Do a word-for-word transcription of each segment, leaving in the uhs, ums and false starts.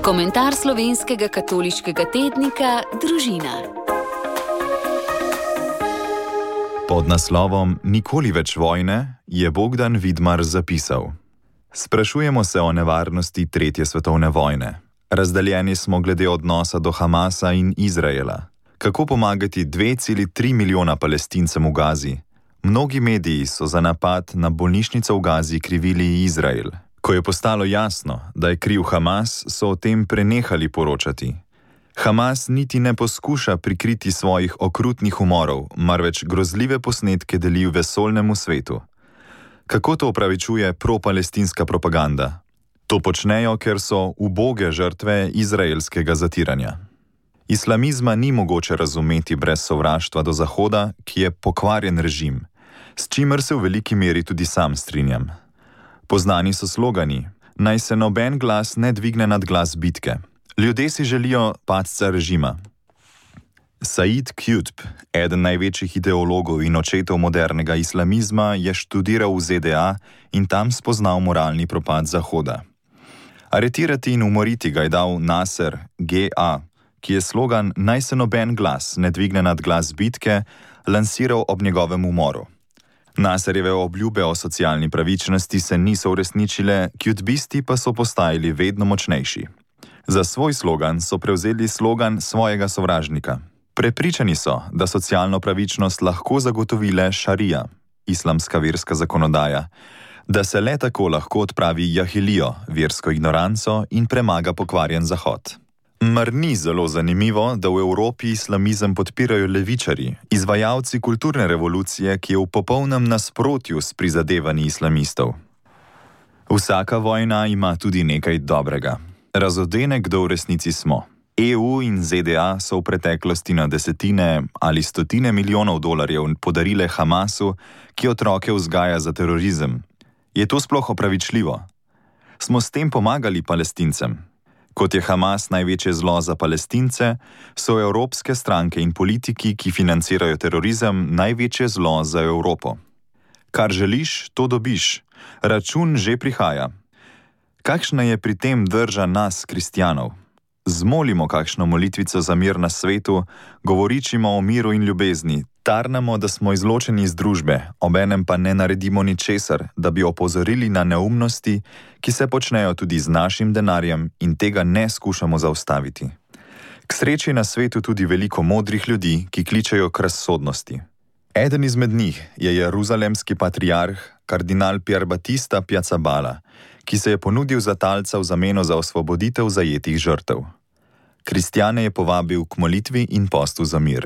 Komentar slovenskega katoliškega tednika Družina. Pod naslovom Nikoli več vojne je Bogdan Vidmar zapisal: Sprašujemo se o nevarnosti tretje svetovne vojne. Razdeljeni smo glede odnosa do Hamasa in Izraela. Kako pomagati dve celi tri milijona Palestincem v Gazi? Mnogi mediji so za napad na bolnišnico v Gazi krivili Izrael. Ko je postalo jasno, da je kriv Hamas, so o tem prenehali poročati. Hamas niti ne poskuša prikriti svojih okrutnih umorov, marveč grozljive posnetke deli v vesoljnemu svetu. Kako to opravičuje pro-palestinska propaganda? To počnejo, ker so uboge žrtve izraelskega zatiranja. Islamizma ni mogoče razumeti brez sovraštva do Zahoda, ki je pokvarjen režim, s čimer se v veliki meri tudi sam strinjam. Poznani so slogani: naj se noben glas ne dvigne nad glas bitke. Ljudje si želijo padca režima. Said Qutb, eden največjih ideologov in očetov modernega islamizma, je študiral v Z D A in tam spoznal moralni propad Zahoda. Aretirati in umoriti ga je dal Nasser G A, ki je slogan "Naj se noben glas ne dvigne nad glas bitke" lansiral ob njegovem umoru. Nasserjeve obljube o socialni pravičnosti se niso uresničile, Qutbisti pa so postajali vedno močnejši. Za svoj slogan so prevzeli slogan svojega sovražnika. Prepričani so, da socialno pravičnost lahko zagotovi le šarija, islamska verska zakonodaja, da se le tako lahko odpravi jahilijo, versko ignoranco in premaga pokvarjen Zahod. Mar ni zelo zanimivo, da v Evropi islamizem podpirajo levičarji, izvajalci kulturne revolucije, ki je v popolnem nasprotju s prizadevanji islamistov? Vsaka vojna ima tudi nekaj dobrega. Razodene, kdo v resnici smo. E U in Z D A so v preteklosti na desetine ali stotine milijonov dolarjev podarile Hamasu, ki otroke vzgaja za terorizem. Je to sploh opravičljivo? Smo s tem pomagali Palestincem? Kot je Hamas največje zlo za Palestince, so evropske stranke in politiki, ki financirajo terorizem, največje zlo za Evropo. Kar želiš, to dobiš. Račun že prihaja. Kakšna je pri tem drža nas, kristjanov? Zmolimo kakšno molitvico za mir na svetu, govoričimo o miru in ljubezni, tarnamo, da smo izločeni iz družbe, obenem pa ne naredimo ničesar, da bi opozorili na neumnosti, ki se počnejo tudi z našim denarjem, in tega ne skušamo zaustaviti. K sreči na svetu tudi veliko modrih ljudi, ki kličejo k razsodnosti. Eden izmed njih je jeruzalemski patriarh, kardinal Pier Battista Piazzaballa, ki se je ponudil za talca v zameno za osvoboditev zajetih žrtev. Kristjane je povabil k molitvi in postu za mir.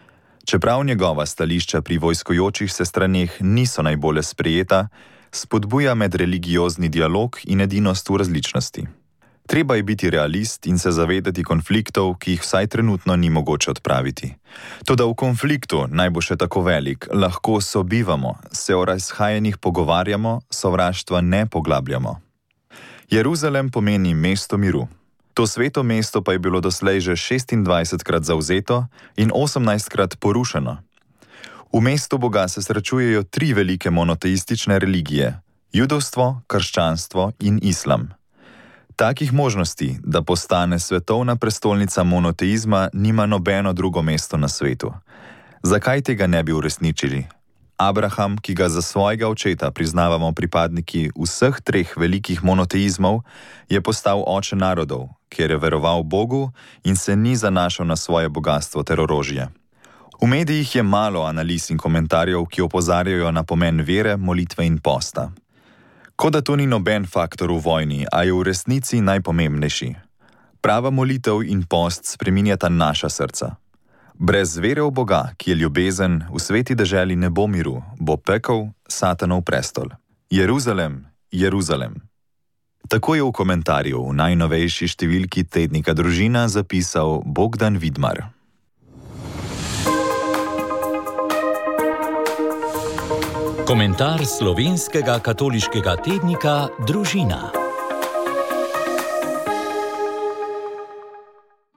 Čeprav njegova stališča pri vojskojočih se straneh niso najbolje sprejeta, spodbuja medreligiozni dialog in edinost v različnosti. Treba je biti realist in se zavedati konfliktov, ki jih vsaj trenutno ni mogoče odpraviti. Toda v konfliktu, naj bo še tako velik, lahko sobivamo, se o razhajanjih pogovarjamo, sovraštva ne poglabljamo. Jeruzalem pomeni mesto miru. To sveto mesto pa je bilo doslej že šestindvajsetkrat zavzeto in osemnajstkrat porušeno. V mestu Boga se srečujejo tri velike monoteistične religije: judovstvo, krščanstvo in islam. Takih možnosti, da postane svetovna prestolnica monoteizma, nima nobeno drugo mesto na svetu. Zakaj tega ne bi uresničili? Abraham, ki ga za svojega očeta priznavamo pripadniki vseh treh velikih monoteizmov, je postal oče narodov, ker je veroval Bogu in se ni zanašal na svoje bogastvo ter orožje. V medijih je malo analiz in komentarjev, ki opozarjajo na pomen vere, molitve in posta. Kot da to ni noben faktor v vojni, a je v resnici najpomembnejši. Prava molitev in post spreminjata naša srca. Brez vere v Boga, ki je ljubezen, v sveti deželi ne bo miru, bo pekel Satanov prestol. Jeruzalem, Jeruzalem. Tako je v komentarju v najnovejši številki tednika Družina zapisal Bogdan Vidmar. Komentar slovenskega katoliškega tednika Družina.